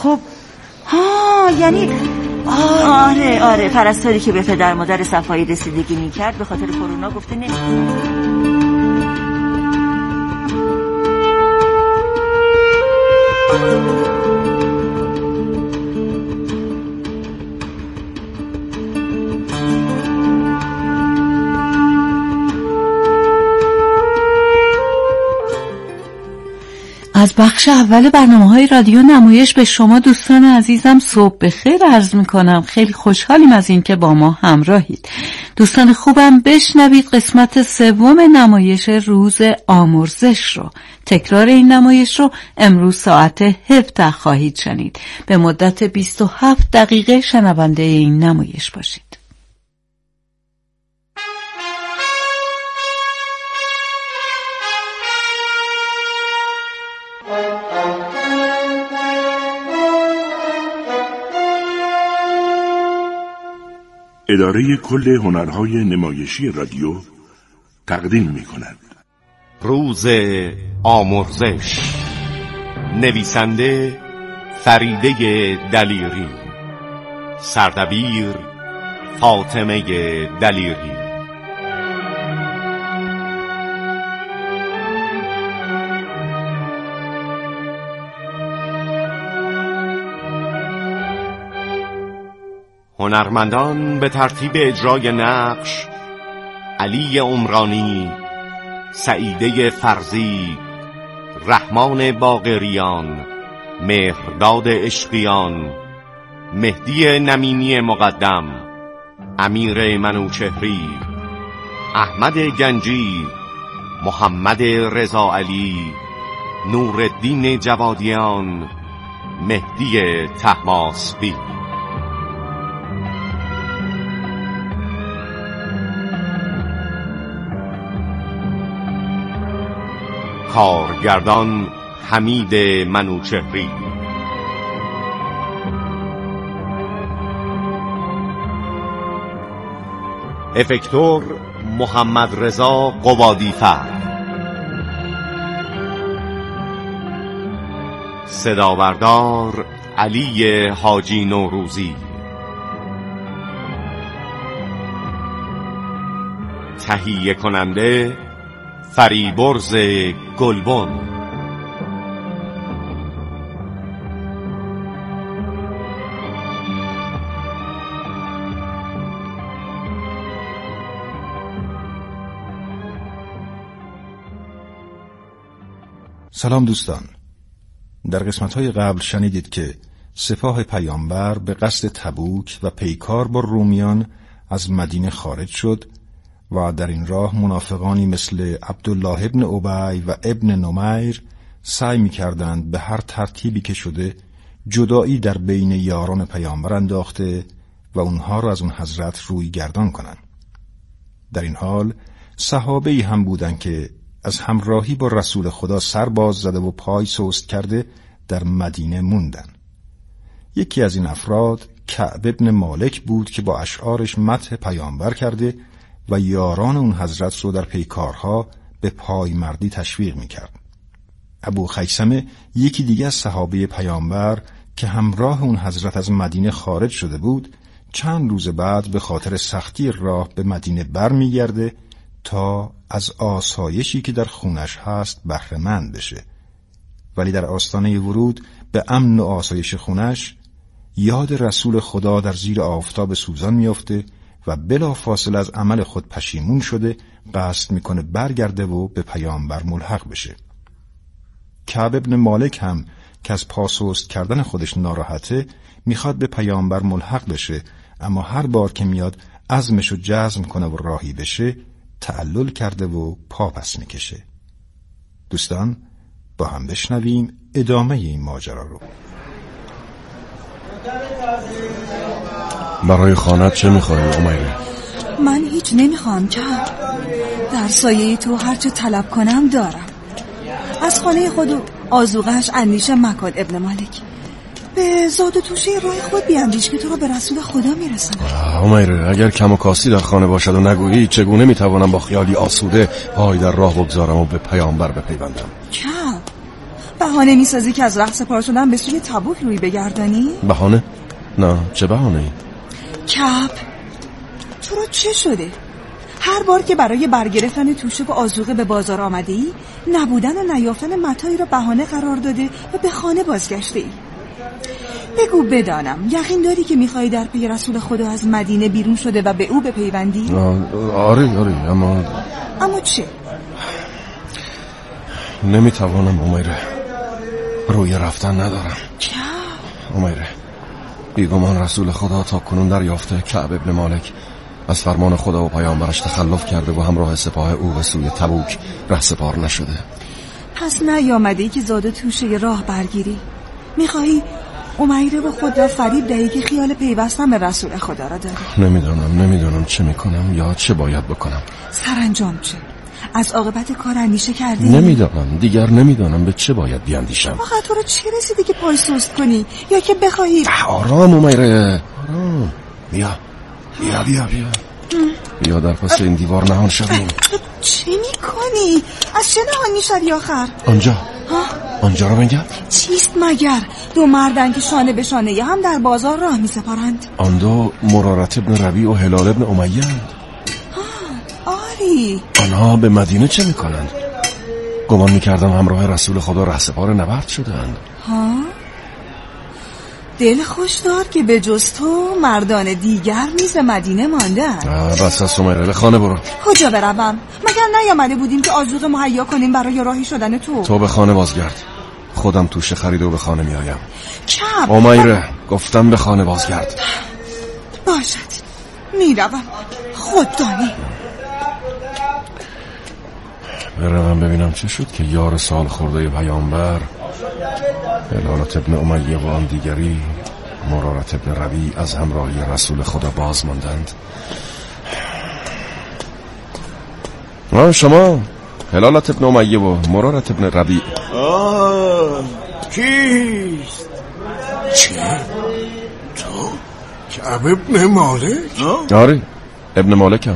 خب یعنی آره پرستاری که به پدر مادر صفایی رسیدگی میکرد به خاطر کرونا گفته از بخش اول برنامه‌های رادیو نمایش به شما دوستان عزیزم صبح بخیر عرض می‌کنم. خیلی خوشحالیم از این که با ما همراهید. دوستان خوبم بشنوید قسمت سوم نمایش روز آمرزش رو. تکرار این نمایش رو امروز ساعت 17 خواهید شنید. به مدت 27 دقیقه شنونده این نمایش باشید. اداره کل هنرهای نمایشی رادیو تقدیم می‌کند. روز آمرزش، نویسنده فریده دلیری، سردبیر فاطمه دلیری. هنرمندان به ترتیب اجرای نقش: علی عمرانی، سعیده فرزی، رحمان باقریان، مهرداد عشقیان، مهدی نمینی مقدم، امیر منوچهری، احمد گنجی، محمد رضا علی، نورالدین جوادیان، مهدی طهماسبی. کارگردان حمید منوچهری. افکتور محمد رضا قبادیفر. صداوردار علی حاجی نوروزی. تهیه کننده فریبرز گلبن. سلام دوستان. در قسمت‌های قبل شنیدید که سپاه پیامبر به قصد تبوک و پیکار با رومیان از مدینه خارج شد و در این راه منافقانی مثل عبدالله ابن ابی و ابن نمیر سعی می‌کردند به هر ترتیبی که شده جدایی در بین یاران پیامبر انداخته و اونها را از اون حضرت روی گردان کنند. در این حال صحابه‌ای هم بودند که از همراهی با رسول خدا سر باز زده و پای سست کرده در مدینه موندن. یکی از این افراد کعب ابن مالک بود که با اشعارش مدح پیامبر کرده و یاران اون حضرت رو در پیکارها به پایمردی تشویق میکرد. ابو خیثمه یکی دیگه از صحابه پیامبر که همراه اون حضرت از مدینه خارج شده بود، چند روز بعد به خاطر سختی راه به مدینه بر میگرده تا از آسایشی که در خونش هست بهره مند بشه. ولی در آستانه ورود به امن و آسایش خونش یاد رسول خدا در زیر آفتاب سوزان میفته و بلا فاصله از عمل خود پشیمون شده قصد میکنه برگرده و به پیامبر ملحق بشه. کعب ابن مالک هم که از پاسوست کردن خودش ناراحته میخواد به پیامبر ملحق بشه، اما هر بار که میاد عزمشو جزم کنه و راهی بشه تعلل کرده و پا پس میکشه. دوستان با هم بشنویم ادامه این ماجرا رو. برای خانت چه میخوایی امیره؟ من هیچ نمیخوام که در سایه تو هرچه طلب کنم دارم. از خانه خود و آذوقه‌اش اندیشه مکن ابن مالک. به زاد و توشه راه خود بیاندیش که تو رو به رسول خدا میرسونه. امیره اگر کم و کاستی در خانه باشد و نگویی چگونه میتوانم با خیالی آسوده پای در راه بگذارم و به پیامبر بپیوندم؟ کم به بهانه میسازی که از راه سپار شدن به سوی تبوک روی بگردانی؟ بهانه؟ نه، چه بهانه‌ای؟ کپ، تو رو چه شده؟ هر بار که برای برگرفتن توشه و آذوقه به بازار آمده ای، نبودن و نیافتن متاعی را بهانه قرار داده و به خانه بازگشته ای. بگو بدانم، یقین داری که میخوای در پی رسول خدا از مدینه بیرون شده و به او بپیوندی؟ آره اما چه؟ نمیتوانم امیره، روی رفتن ندارم. چه؟ امیره، بیگمان رسول خدا تا کنون دریافته کعب ابن مالک از فرمان خدا و پیامبرش تخلف کرده و همراه سپاه او به سوی تبوک رهسپار نشده. پس نیامده ای که زاده توشه راه برگیری؟ میخوایی امیره و خود را فریب دهی که خیال پیوستن به رسول خدا را داری؟ نمیدانم چه میکنم یا چه باید بکنم. سرانجام چه؟ از عاقبت کار اندیشه کردی؟ نمیدانم به چه باید بیاندیشم. واقعا تو رو چه رسیدی که پای سست کنی یا که بخواهی؟ آرام امیره، آرام. بیا در پس این دیوار نهان شویم. چه میکنی؟ از چه نهان میشوی آخر؟ آنجا را بنگر. چیست مگر؟ دو مردن که شانه به شانه هم در بازار راه میسپارند. آن دو مرارت ابن ربیع و هلال ابن امیه. آری. آنها به مدینه چه میکنند؟ گمان میکردم همراه رسول خدا رهسپار نبرد شدند. دل خوش دار که به جز تو مردان دیگر نیز به مدینه ماندند. بس از سمیره، به خانه برو. کجا بروم؟ مگر نیامده بودیم که آذوقه مهیا کنیم برای راهی شدن تو؟ تو به خانه بازگرد، خودم توشه خریده و به خانه میایم. کم امیره، گفتم به خانه بازگرد. باشد، میروم، خود دانی. بروم ببینم چه شد که یار سال خورده پیامبر هلالت ابن امیه و آن دیگری مرارت ابن ربیع از همراهی رسول خدا باز ماندند. شما هلالت ابن امیه و مرارت ابن ربیع. کیست؟ چه؟ تو؟ کعب ابن مالک؟ آره، ابن مالکم.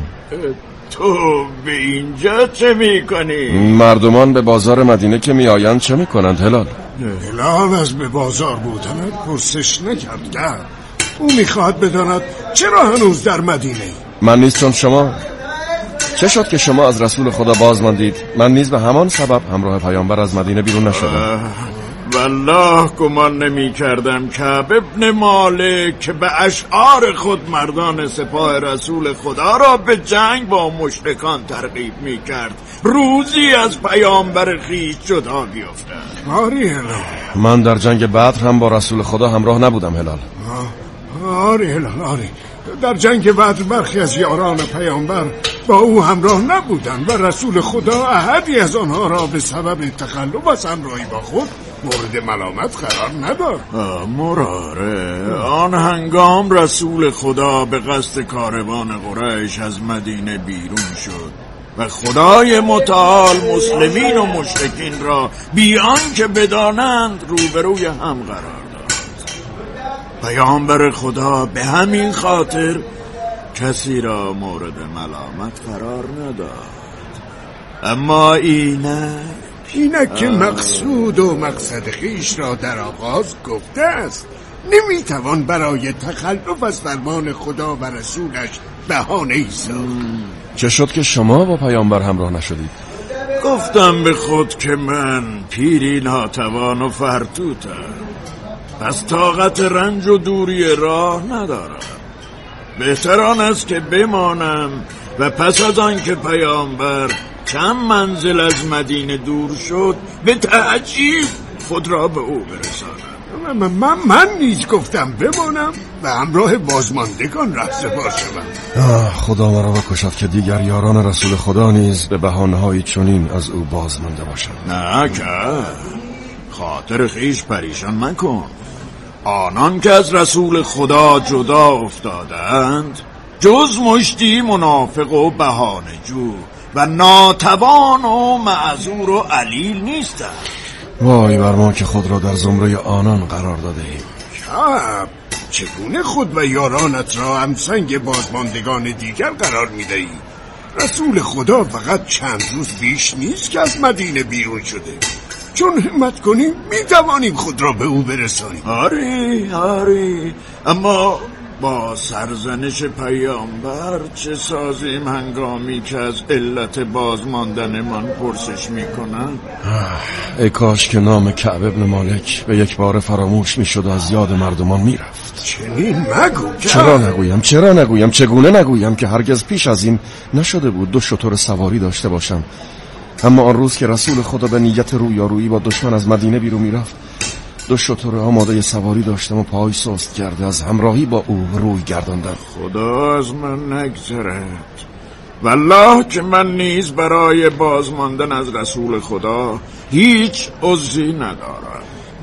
تو به اینجا چه میکنی؟ مردمان به بازار مدینه که میآیند چه میکنند هلال؟ هلال از به بازار بودنت پرسش نکرد. او میخواد بداند چرا هنوز در مدینه ای؟ من نیستم شما. چه شد که شما از رسول خدا باز ماندید؟ من نیز به همان سبب همراه پیامبر از مدینه بیرون نشدم. والله گمان نمی کردم کعب ابن مالک که به اشعار خود مردان سپاه رسول خدا را به جنگ با مشرکان ترغیب می کرد روزی از پیامبر خویش جدا بیفتد. آری هلال، من در جنگ بدر هم با رسول خدا همراه نبودم هلال. آری هلال، آری. در جنگ بدر برخی از یاران پیامبر با او همراه نبودند و رسول خدا احدی از آنها را به سبب تخلف از همراهی با خود مورد ملامت قرار نداد. مراره، آن هنگام رسول خدا به قصد کاروان قریش از مدینه بیرون شد و خدای متعال مسلمین و مشرکین را بیان که بدانند روبروی هم قرار داد. پیامبر خدا به همین خاطر کسی را مورد ملامت قرار نداد. اما اینک که مقصود و مقصد خیش را در آغاز گفته است، نمیتوان برای تخلف از فرمان خدا و رسولش بهانه‌ای ساخت. چه شد که شما با پیامبر همراه نشدید؟ گفتم به خود که من پیری ناتوان و فرتوتم، پس طاقت رنج و دوری راه ندارم. بهتر آن است که بمانم و پس از آن که پیامبر چند منزل از مدینه دور شد به تعجیل خود را به او برسانم. من نیز گفتم بمانم و همراه بازماندگان رهسپار شوم. خدا مرا بکشد که دیگر یاران رسول خدا نیز به بهانه‌های چنین از او بازمانده باشند. نه که خاطر خیش پریشان مکن. آنان که از رسول خدا جدا افتادند جز مشتی منافق و بهانه جو و ناتوان و معذور و علیل نیستند. وای بر ما که خود را در زمره آنان قرار داده ایم. چگونه خود و یارانت را همسنگ بازماندگان دیگر قرار میدهی؟ رسول خدا فقط چند روز بیش نیست که از مدینه بیرون شده. چون همت کنیم میتوانیم خود را به او برسانیم. آری اما با سرزنش پیامبر چه سازیم هنگامی که از علت بازماندن من پرسش میکنن؟ ای کاش که نام کعب ابن مالک به یک بار فراموش میشد و از یاد مردمان میرفت. چنین مگو. چرا نگویم چگونه نگویم که هرگز پیش از این نشده بود 2 شتر سواری داشته باشم. اما آن روز که رسول خدا به نیت رویارویی با دشمن از مدینه بیرون میرفت 2 شتر آماده سواری داشتم و پای سست کرده از همراهی با او روی گرداندم. خدا از من نگذرد. والله که من نیز برای بازماندن از رسول خدا هیچ عذری ندارم.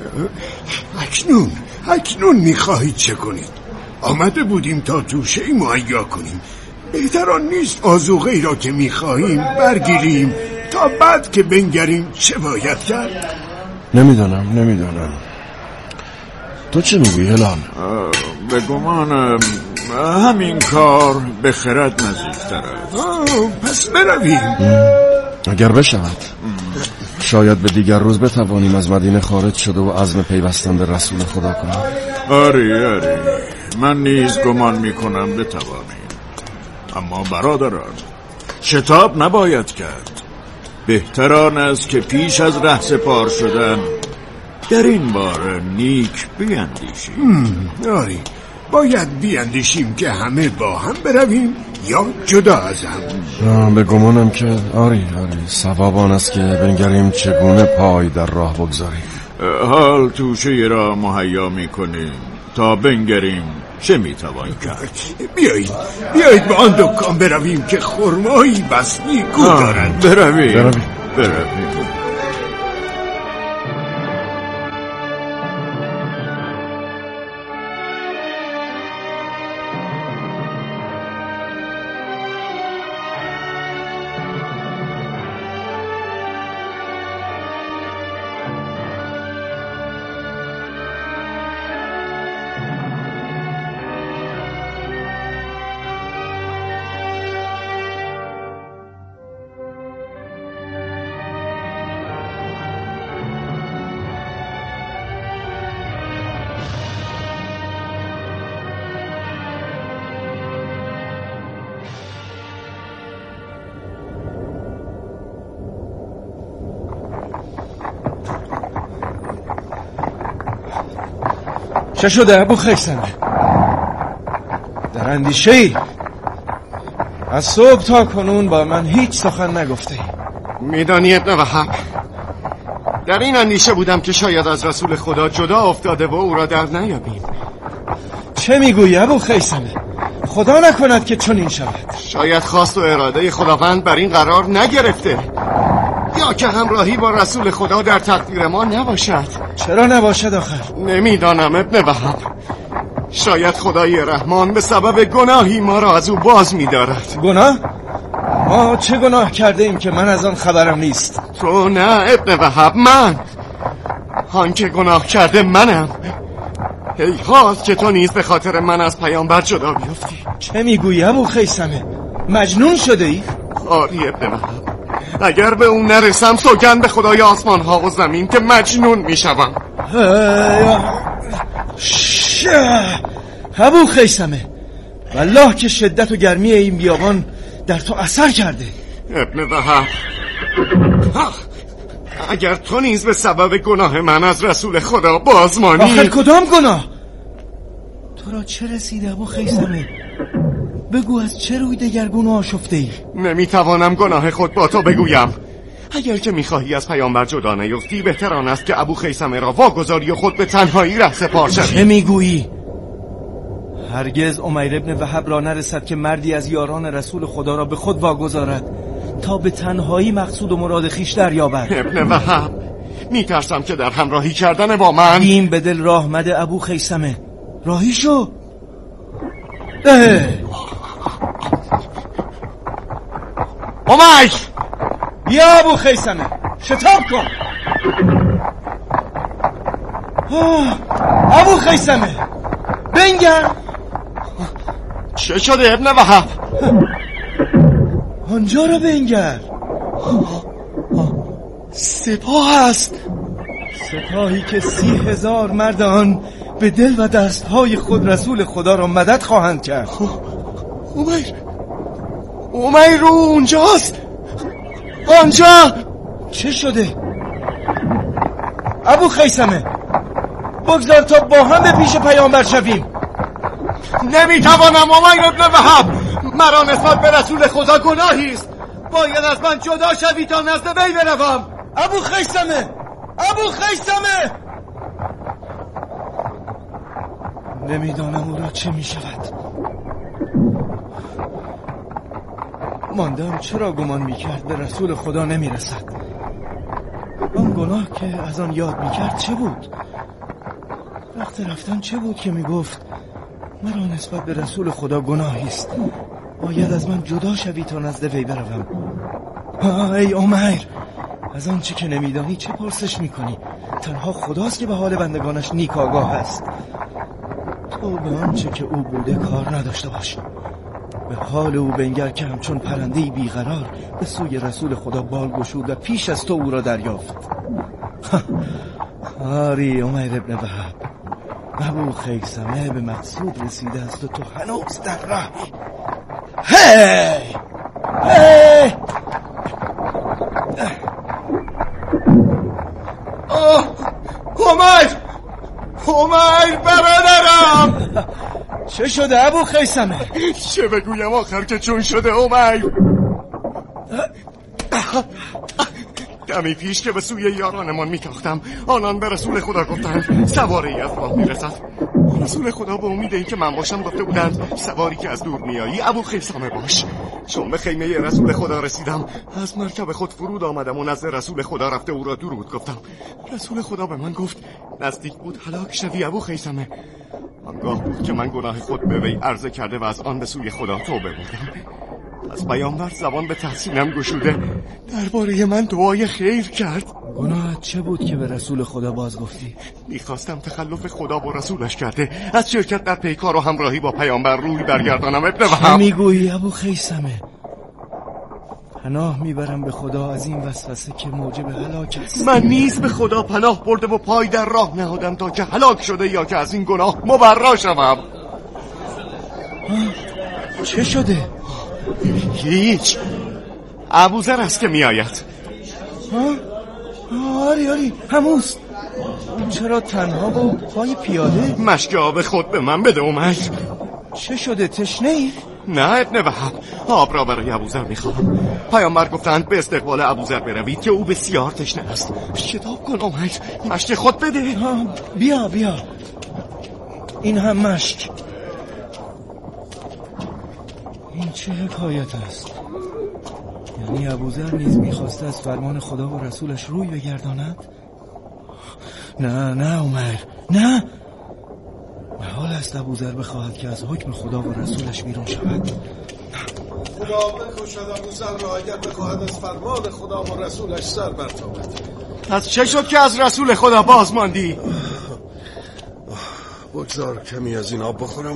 اکنون میخواهید چه کنید؟ آمده بودیم تا توشه‌ای مهیا کنیم. بهتر آن نیست آذوقه ای را که میخواهیم برگیریم تا بعد که بنگریم چه باید کرد؟ نمیدانم. تو چه میگویی هلال؟ به گمانم همین کار به خرد نزدیکتر است. پس برویم. اگر بشود شاید به دیگر روز بتوانیم از مدینه خارج شده و عزم پیوستن به رسول خدا کنیم. آری من نیز گمان میکنم بتوانیم. اما برادران شتاب نباید کرد. بهتر آن است که پیش از ره سپار شدن در این باره نیک بیندیشیم. آری باید بیندیشیم که همه با هم برویم یا جدا از هم. به گمانم که آری ثواب آن است که بنگریم چگونه پای در راه بگذاریم. حال توشه را مهیا میکنیم تا بنگریم چه میتوان کرد. بیایید به آن دکان برویم که خرمایی بس نیکو دارند. برویم. چه شده ابو خیثمه؟ در اندیشه ای؟ از صبح تا کنون با من هیچ سخن نگفته ای. میدانی ابن وهب، در این اندیشه بودم که شاید از رسول خدا جدا افتاده و او را در نیابیم. چه میگویی ابو خیثمه؟ خدا نکند که چنین شود. شاید خواست و اراده خداوند بر این قرار نگرفته، یا که همراهی با رسول خدا در تقدیر ما نباشد. چرا نباشد آخر؟ نمیدانم ابن وهب. شاید خدای رحمان به سبب گناهی ما را از او باز می‌دارد. گناه؟ ما چه گناه کرده ایم که من از آن خبرم نیست؟ تو نه ابن وهب، من آن که گناه کرده منم. ای حال که تو نیز به خاطر من از پیامبر جدا بیفتی. چه میگویی ابو خیثمه؟ مجنون شده ای؟ آری ابن وهب، اگر به اون نرسم سوگند به خدای آسمان ها و زمین که مجنون میشوم. ابو خیثمه، والله که شدت و گرمی این بیابان در تو اثر کرده. ابن وهب، اگر تو نیز به سبب گناه من از رسول خدا بازمانی. آخر کدام گناه؟ تو را چه رسیده ابو خیثمه؟ بگو از چه روی دگرگون آشفته ای؟ نمیتوانم گناه خود با تو بگویم. اگر که میخواهی از پیامبر جدا نیفتی، بهتر آن است که ابو خیثمه را واگذاری و خود به تنهایی ره سپار شوی. چه میگویی؟ هرگز امیر ابن وهب را نرسد که مردی از یاران رسول خدا را به خود واگذارد تا به تنهایی مقصود و مراد خویش دریابد. ابن وهب، میترسم که در همراهی کردن با من این به دل راه مده ابو خیثمه. راهی شو. امیر، بیا ابو خیثمه، شتاب کن. ابو خیثمه، بنگر. چه شده ابن وهب؟ آنجا را بنگر. سپاه است. سپاهی که 30,000 مرد آن به دل و دستهای خود رسول خدا را مدد خواهند کرد. عمیر رو اونجاست. آنجا. چه شده؟ ابو خیثمه، بگذار تا با هم به پیش پیامبر شویم. نمیتوانم عمیر ابن وهب، مرا نسبت به رسول خدا گناهی است. باید از من جدا شوی تا نزد وی بروم. ابو خیثمه، ابو خیثمه! نمیدانم او را چه میشود. ماندم چرا گمان میکرد به رسول خدا نمیرسد. آن گناه که از آن یاد میکرد چه بود؟ وقت رفتن چه بود که میگفت مرا نسبت به رسول خدا گناهی است، باید از من جدا شوی تا نزد وی بروم. ای عمیر، از آن چه که نمیدانی چه پرسش میکنی؟ تنها خداست که به حال بندگانش نیک آگاه است. تو به آنچه که او بوده کار نداشته باش. به حال او بنگر که همچون پرنده‌ای بیقرار به سوی رسول خدا بال گشود و پیش از تو او را دریافت. آری عمیر ابن وهب، ابو خیثمه به مقصود رسیده است و تو هنوز در راهی. هی عمیر برادرم. چه شده ابو خیثمه؟ چه بگویم آخر که چون شده عمیر؟ دمی پیش که به سوی یارانمان میتاختم، آنان به رسول خدا گفتند سواری از راه میرسد. رسول خدا به امید این که من باشم گفته بودند سواری که از دور میایی ابو خیثمه باش. چون به خیمه رسول خدا رسیدم، از مرکب خود فرود آمدم و نزد رسول خدا رفته او را درود گفتم. رسول خدا به من گفت نزدیک بود هلاک شوی ابو خیثمه. آنگاه بود که من گناه خود به وی عرضه کرده و از آن به سوی خدا توبه بردم. از پیامبر زبان به تحسینم گشوده درباره من دعای خیر کرد. گناهت چه بود که به رسول خدا باز گفتی؟ میخواستم تخلف خدا با رسولش کرده از شرکت در پیکار و همراهی با پیامبر روی برگردانم. ابن وهب، چه میگویی ابو خیثمه؟ پناه میبرم به خدا از این وسوسه که موجب هلاک است. من نیز به خدا پناه برده و پای در راه نهادم تا که هلاک شده یا که از این گناه مبرا شوم. چه شده؟ هیچ. ابوذر است که میآید. آری هموست. چرا تنها با پای پیاده؟ مشک آب خود به من بده عمر. چه شده، تشنه ای؟ نه ابن وهب، آب را برای ابوذر میخواهم. پیامبر گفتند به استقبال ابوذر بروید که او بسیار تشنه است. شتاب کن عمر، مشک خود بده. بیا این هم مشک. این چه حکایت است؟ یعنی ابوذر نیز میخواسته از فرمان خدا و رسولش روی بگرداند؟ نه عمر، نه. محال است ابوذر بخواهد که از حکم خدا و رسولش بیرون شود. خدا بکشد ابوذر را اگر بخواهد از فرمان خدا و رسولش سر برتابد. از چه شد که از رسول خدا باز ماندی؟ بگذار کمی از این آب بخورم.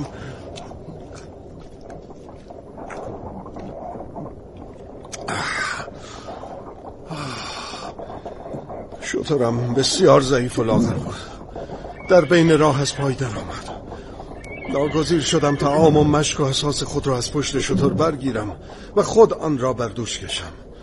شترم بسیار ضعیف و لاغر بود. در بین راه از پای در آمد. ناگزیر شدم تا آم و مشک و اساس خود را از پشت شتر برگیرم و خود آن را بر دوش کشم.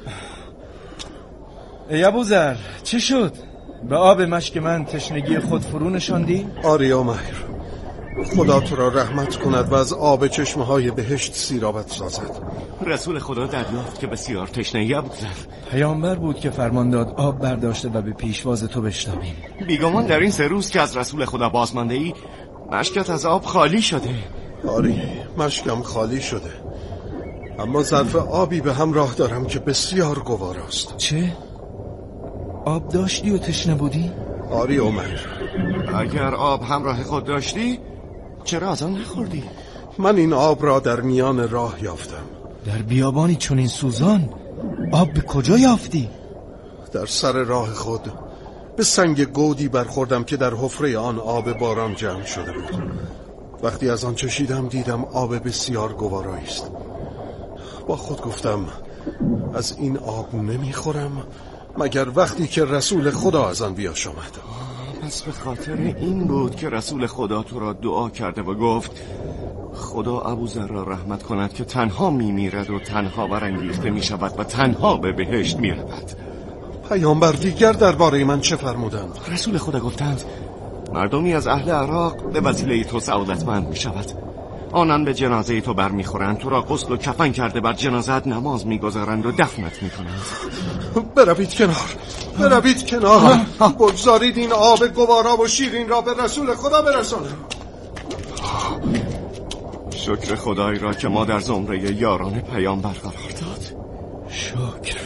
ای ابوذر، چه شد؟ به آب مشک من تشنگی خود فرو نشاندی؟ آری عمیر، خدا تو را رحمت کند و از آب چشمه های بهشت سیرابت سازد. رسول خدا دریافت که بسیار تشنه‌ای ابوذر. پیامبر بود که فرمان داد آب برداشته و به پیشواز تو بشتابیم. بیگمان در این 3 روز که از رسول خدا بازمانده ای مشکت از آب خالی شده. آری، مشکم خالی شده، اما ظرف آبی به همراه دارم که بسیار گواراست. چه؟ آب داشتی و تشنه بودی؟ آری عمر. اگر آب همراه خود داشتی چرا از آن نخوردی؟ من این آب را در میان راه یافتم. در بیابانی چنین سوزان آب به کجا یافتی؟ در سر راه خود به سنگ گودی برخوردم که در حفره آن آب باران جمع شده بود. وقتی از آن چشیدم دیدم آب بسیار گوارایی است. با خود گفتم از این آب نمیخورم مگر وقتی که رسول خدا از آن بیاش آمد. پس به خاطر این بود که رسول خدا تو را دعا کرده و گفت خدا ابوذر را رحمت کند که تنها میمیرد و تنها برانگیخته میشود و تنها به بهشت میرود. پیامبر دیگر درباره من چه فرمودند؟ رسول خدا گفتند مردمی از اهل عراق به وسیله تو سعادتمند میشود. آنان به جنازه تو برمیخورند، تو را غسل و کفن کرده بر جنازت نماز میگذارند و دفنت میکنند. بروید کنار. بگذارید این آب گوارا و شیرین را به رسول خدا برسانم. شکر خدای را که ما در زمره یاران پیامبر قرار داد. شکر.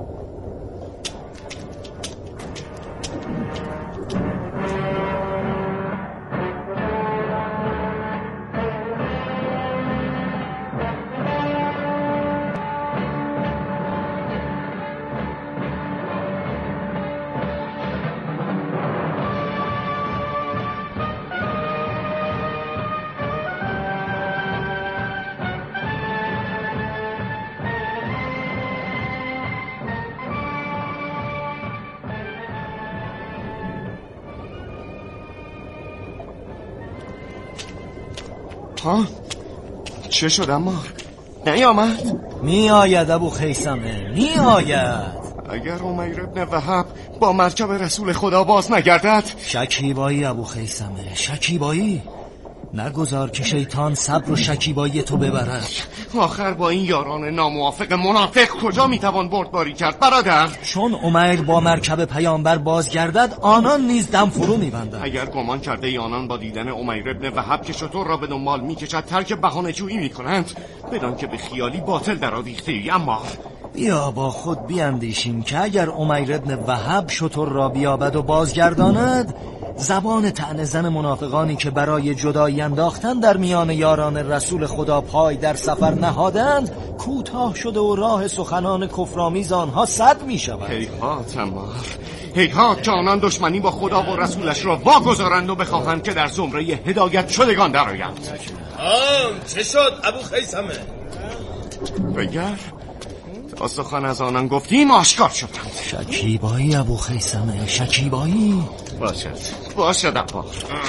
ها؟ چه شد اما؟ نیامد؟ میآید ابو خیثمه، میآید. اگر امیر ابن وهب با مرکب رسول خدا باز نگردد؟ شکیبایی ابو خیثمه، شکیبایی. نگذار که شیطان صبر و شکیبایی تو ببرد. آخر با این یاران ناموافق منافق کجا میتوان بردباری کرد برادر؟ چون امیر با مرکب پیامبر بازگردد آنان نیز دم فرو میبندند. اگر گمان کرده ای آنان با دیدن امیر ابن وهب که شطور را به دنبال میکشد ترک بهانه جویی میکنند، بدان که به خیالی باطل در آویخته ای. اما بیا با خود بیاندیشیم که اگر امیر ابن وهب شطور را بیابد و بازگرداند، زبان طعنه زن منافقانی که برای جدایی انداختن در میان یاران رسول خدا پای در سفر نهادند کوتاه شده و راه سخنان کفرآمیز آنها سد می شود. هیهات عمار، هیهات که آنان دشمنی با خدا و رسولش را واگذارند و بخواهند که در زمره هدایت شدگان درآیند. چه شد ابو خیثمه؟ بگر تا سخن از آنان گفتیم آشکار شدند. شکیبایی ابو خیثمه، شکیبایی. باشد عبار.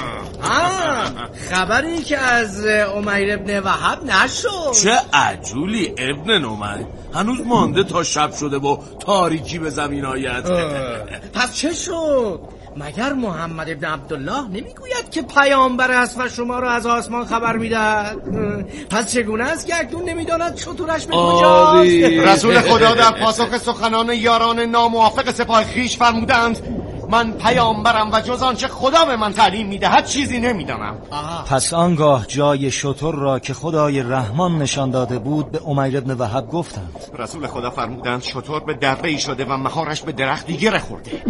خبری که از امیر ابن وهب نشد. چه عجولی ابن نمیر، هنوز مانده تا شب شده و تاریکی به زمین آید. پس چه شد؟ مگر محمد ابن عبدالله نمیگوید که پیامبر است و شما را از آسمان خبر میدهد؟ پس چگونه است که اکنون نمیداند شطورش به کجاست؟ رسول خدا در پاسخ سخنان یاران ناموافق سپاه خویش فرمودند من پیامبرم و جز آنچه خدا به من تعلیم میدهد چیزی نمیدانم. پس آنگاه جای شطور را که خدای رحمان نشان داده بود به امیر ابن وهب گفتند. رسول خدا فرمودند شطور به دره‌ای شده و مهارش به درختی گره خورده.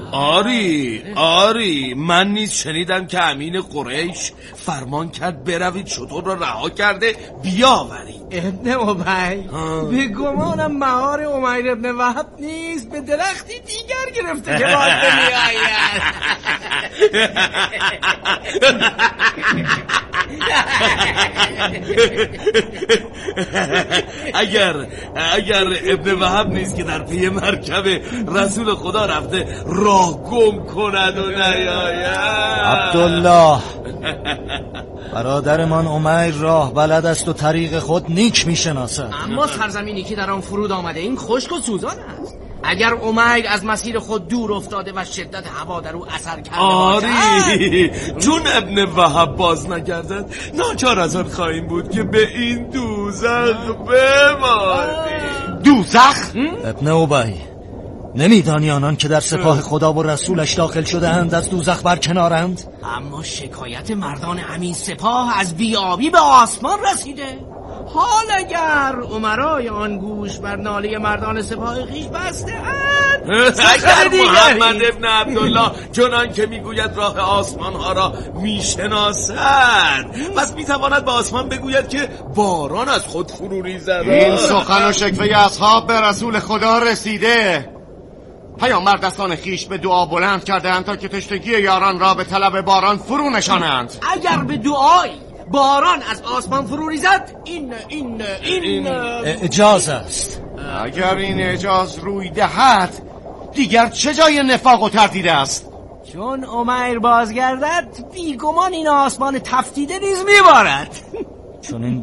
آری من نیز شنیدم که امین قریش فرمان کرد بروید شطور را رها کرده بیاورید. ابن ابی به گمانم مهار امیر ابن وهب نیز به درختی دیگر گرفته که باید اگر ابن وهب نیست که در پی مرکب رسول خدا رفته راه گم کند و نیاید. عبدالله برادرمان امیر راه بلد است و طریق خود نیک میشناسد، اما سرزمینی که در آن فرود آمده این خشک و سوزان است. اگر امیر از مسیر خود دور افتاده و شدت هوا در او اثر کرده باشد، چون ابن وهب باز نگردد ناچار از آن خواهیم بود که به این دوزخ بمانیم. دوزخ؟ ابن ابی نمیدانی آنان که در سپاه خدا و رسولش داخل شده اند از دوزخ برکنارند؟ اما شکایت مردان همین سپاه از بیابی به آسمان رسیده. حال اگر امرای آن گوش بر ناله مردان سپاه خویش بسته اند، اگر محمد ابن عبدالله چنان که میگوید راه آسمان ها را میشناسد، پس میتواند به آسمان بگوید که باران از خود فرو ریزد. این سخن و شکوه اصحاب به رسول خدا رسیده. پیامبر دستان خیش به دعا بلند کردند تا که تشنگی یاران را به طلب باران فرو نشانند. اگر به دعای باران از آسمان فرو ریزد این اجاز است. اگر این اجاز روی دهد دیگر چه جای نفاق و تردید است؟ چون عمیر بازگردد بیگمان این آسمان تفتیده نیز میبارد. چون این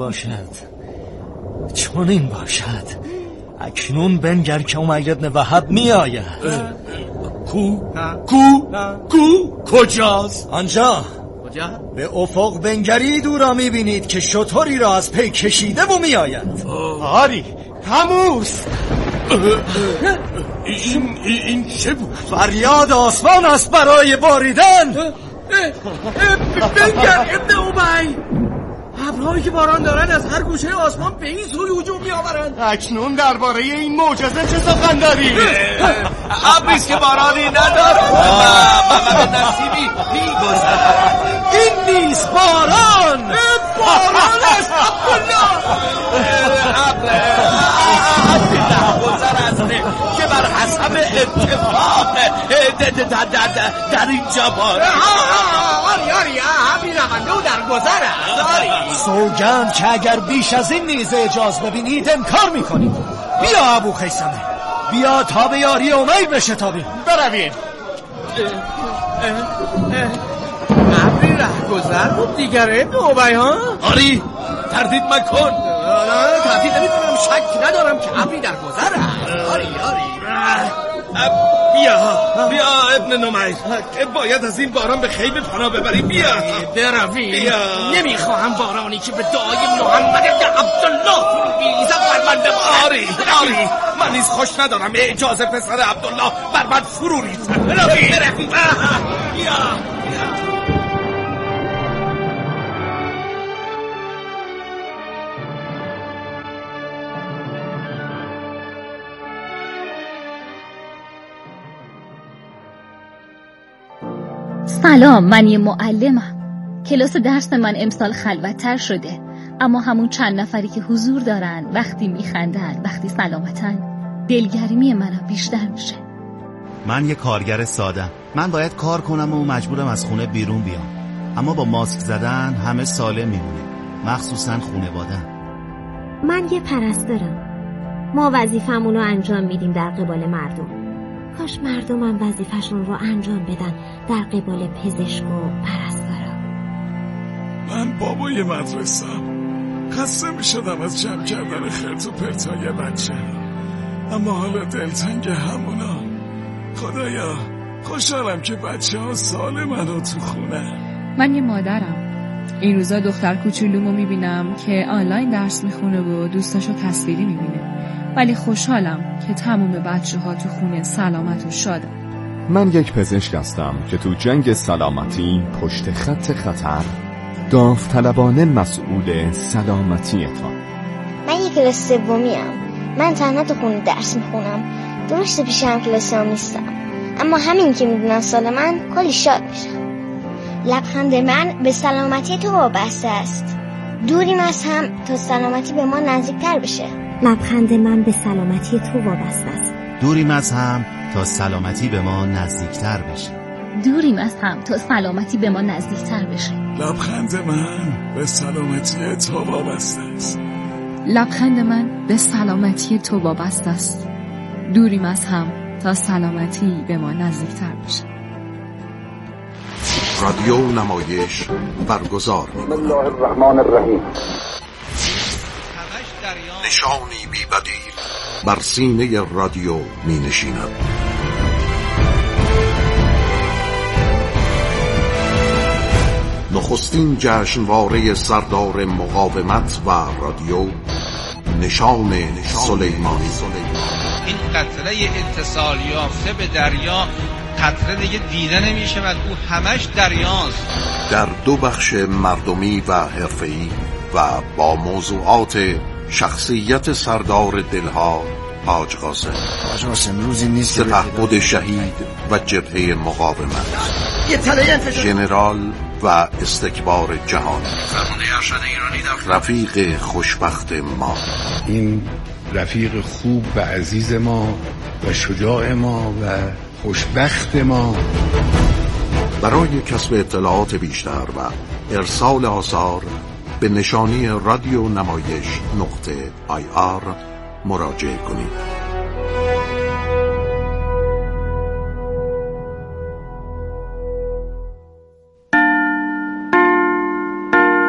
باشد اکنون بنگر که عمیر ابن وهب میآید. کجاست؟ آنجا. کجا؟ به افق بنگرید او را میبینید که شتری را از پی کشیده و میآید. آری تموز. این چه بود؟ فریاد آسمان است برای باریدن. بنگر ابن عمیر، ابرهایی که باران دارن از هر گوشه آسمان به این سوی هجوم میآورند. اکنون درباره این معجزه چه سخن داری؟ ابریست که بارانی ندارد. محمد نصیبی میگذرد. این نیست باران است. گذر است که بر حسب اتفاق در اینجا بارد. آری همین رونده و در گذر است. سوگند که اگر بیش از این نیز اجاز ببینید انکار میکنید. بیا ابو خیثمه، بیا تا به یاری عمیر بشتابیم. برویم. ابری ره گذر بود دیگر ابن عمیر ها؟ آری تردید مکن. تردید نمیکنم، شک ندارم که ابری در گذر است. آری بیا ابن نمیر، باید از این باران به خیمه پناه ببریم. برویم. نمیخواهم بارانی که به دعای محمد ابن عبدالله میریزد بر من ببارد. آری من نیز خوش ندارم اجازه پسر عبدالله بر من فرو ریزد. برویم. سلام، من یه معلمم. کلاس درس من امسال خلوت‌تر شده، اما همون چند نفری که حضور دارن وقتی میخندن، وقتی سلامتن، دلگرمی منم بیشتر میشه. من یه کارگر سادم. من باید کار کنم و مجبورم از خونه بیرون بیام، اما با ماسک زدن همه سالم میمونه، مخصوصا خانواده‌ام. من یه پرستارم. ما وظیفمون رو انجام میدیم در قبال مردم. کاش مردمم وظیفه‌شون رو انجام بدن در قبال پزشک و پرستارا. من بابای مدرسه‌ام. خسته میشدم از جمع کردن خرت و پرتای بچه، اما حالا دلتنگ همونا. خدایا خوشحالم که بچه ها سالمن و تو خونه. من یه مادرم. این روزا دختر کوچولومو میبینم که آنلاین درس میخونه و دوستاشو تصویری میبینه، ولی خوشحالم که تمام بچه‌ها تو خونه سلامت و شادن. من یک پزشک هستم که تو جنگ سلامتی پشت خط خطر داوطلبانه مسئول سلامتیتان. من یک کلاس سومیم. من تنها تو خونه درس میخونم. درسته پیشم کلاسام نیستم، اما همین که میدونن سال من کلی شاد میشم. لبخند من به سلامتی تو وابسته است. دوریم از هم تا سلامتی به ما نزدیکتر بشه. لبخند من به سلامتی تو وابسته است. دوریم از هم تا سلامتی به ما نزدیکتر بشه. دوریم از هم تا سلامتی به ما نزدیکتر بشه. لبخند من به سلامتی تو وابسته است. لبخند من به سلامتی تو وابسته است. دوریم از هم تا سلامتی به ما نزدیکتر بشه. رادیو نمایش برگزار بسم الله الرحمن الرحیم. نشانی بی بدیل بر سینه رادیو می نشیند. نخستین جشنواره سردار مقاومت و رادیو، نشان سلیمانی. این قطره اتصال یافته به دریا قطره دیگه دیده نمیشه و او همش دریاست. در دو بخش مردمی و حرفه‌ای و با موضوعات شخصیت سردار دلها حاج قاسم روزی نیست که سپهبد شهید و جبهه مقاومت، ژنرال و استکبار جهانی، رفیق خوشبخت ما. این رفیق خوب و عزیز ما و شجاع ما و خوشبخت ما. برای کسب اطلاعات بیشتر و ارسال آثار به نشانی رادیو نمایش .ir مراجعه کنید.